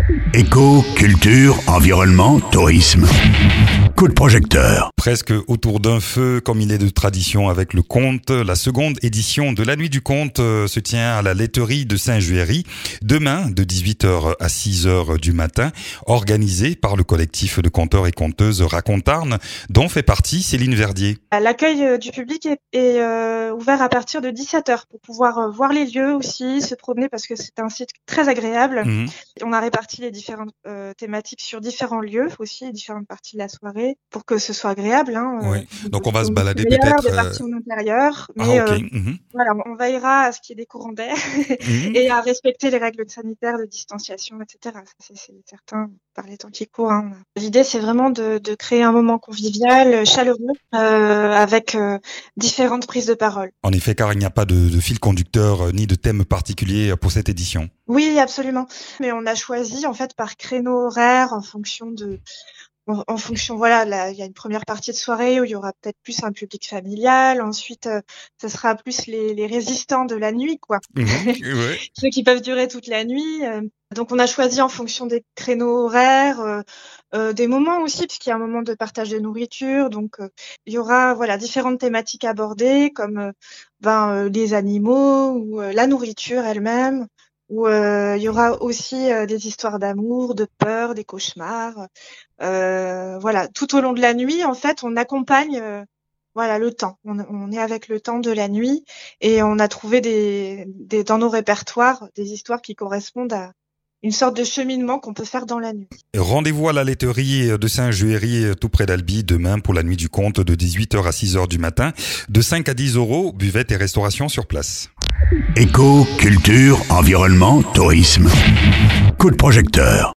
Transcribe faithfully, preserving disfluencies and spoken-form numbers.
Éco, culture, environnement, tourisme. Coup de projecteur. Presque autour d'un feu, comme il est de tradition avec le conte, la seconde édition de la Nuit du Conte se tient à la laiterie de Saint-Juéry, demain de dix-huit heures à six heures du matin, organisée par le collectif de conteurs et conteuses Racontarn, dont fait partie Céline Verdier. L'accueil du public est, est euh, ouvert à partir de dix-sept heures pour pouvoir euh, voir les lieux aussi, se promener parce que c'est un site très agréable. Mmh. On a réparti les différentes euh, thématiques sur différents lieux aussi, différentes parties de la soirée pour que ce soit agréable. Hein, oui. euh, Donc on va se balader peut-être. Des parties en intérieur, mais ah, okay. euh, mmh. voilà, on veillera à ce qu'il y ait des courants d'air mmh. et à respecter les règles sanitaires de distanciation, et cetera. Ça, c'est, c'est certain par les temps qui courent. Hein. L'idée, c'est vraiment de, de créer un moment convivial, chaleureux, euh, avec euh, différentes prises de parole. En effet, car il n'y a pas de, de fil conducteur euh, ni de thème particulier pour cette édition. Oui, absolument. Mais on a choisi en fait par créneau horaire en fonction de En, en fonction, voilà, là, il y a une première partie de soirée où il y aura peut-être plus un public familial. Ensuite, euh, ce sera plus les, les résistants de la nuit, quoi. Mmh, ouais. Ceux qui peuvent durer toute la nuit. Euh, donc, on a choisi en fonction des créneaux horaires, euh, euh, des moments aussi, puisqu'il y a un moment de partage de nourriture. Donc, euh, il y aura, voilà, différentes thématiques abordées, comme euh, ben, euh, les animaux ou euh, la nourriture elle-même. Où euh, il y aura aussi euh, des histoires d'amour, de peur, des cauchemars. Euh, voilà, tout au long de la nuit, en fait, on accompagne euh, voilà le temps. On, on est avec le temps de la nuit et on a trouvé des, des dans nos répertoires des histoires qui correspondent à une sorte de cheminement qu'on peut faire dans la nuit. Rendez-vous à la laiterie de Saint-Juéry, tout près d'Albi, demain pour la Nuit du Conte de dix-huit heures à six heures du matin, de cinq à dix euros, buvette et restauration sur place. Éco, culture, environnement, tourisme. Coup de projecteur.